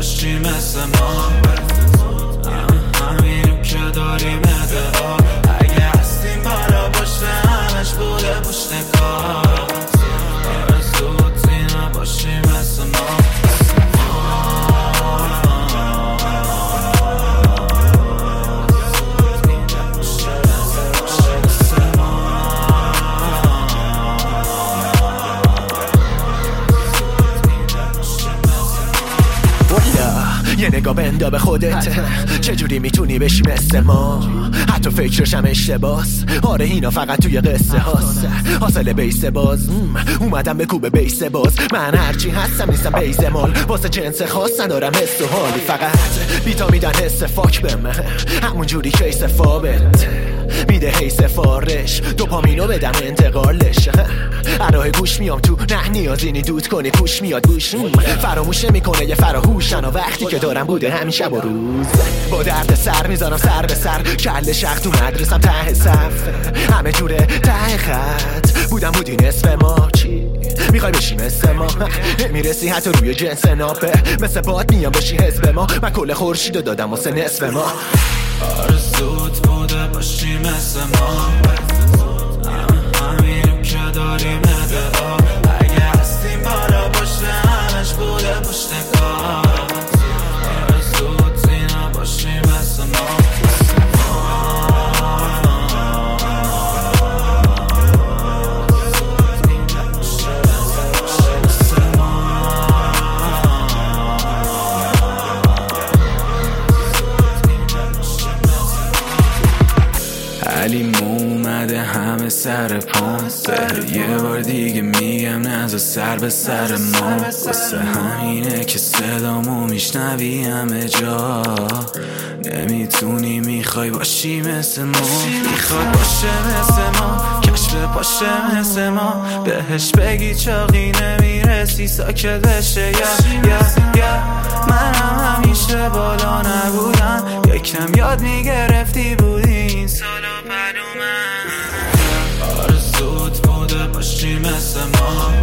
باشی مثل ما، همینو که داریم ادعا. اگه هستیم بالا پشت همش بوده پشت کار، آرزوتی نباشی مثل ما. یه نگاه بندا به خودت، چجوری میتونی بشی مثل ما؟ حتی فکرش هم اشتباس. آره اینا فقط توی قصه هاست. حاصل بیس باز اومدم به کوبه بیس باز. من هرچی هستم نیستم بیز مال، واسه جنس خاص ندارم حس و حالی، فقط بیتا میدن حس فاک به من، همون جوری که ایسه فابت میده حیث فارش. دوپامینو بدم انتقالش، اراه گوش میام تو، نه نیازی نی دود کنی پوش میاد گوش. فراموش نمیکنه یه فراهوشن و وقتی که دارم بوده همین شب و روز. با درد سر میذارم سر به سر، کل شخ تو مدرسم ته صف، همه جوره ته خط بودی نصف ما. چی میخوای بشی مثل ما؟ میرسی حتی روی جنس ناپه، مثل باد میام بشی حزب ما. من کل خورشیدو دادم واسه نصف ما. آرزوت بوده باشی مثل ما، همینو که داریم ادعا. اگه هستیم بالا پشت همش بوده پشت کار، آرزوتی نباشی مثل ما. علی اومده همه سر پامپه، یه بار دیگه میگم نزا سر به سر ما. واسه همینه که صدامو میشنوی همه جا. نمیتونی میخوای باشی مثل ما، میخواد باشه مثل ما، کشف باشه مثل ما. بهش بگی چاقی نمیرسی ساکت بشه یا منم همیشه بالا نبودم، یکم یاد میگرفتی بودی این سالا. آرزوت بوده باشی مثل ما،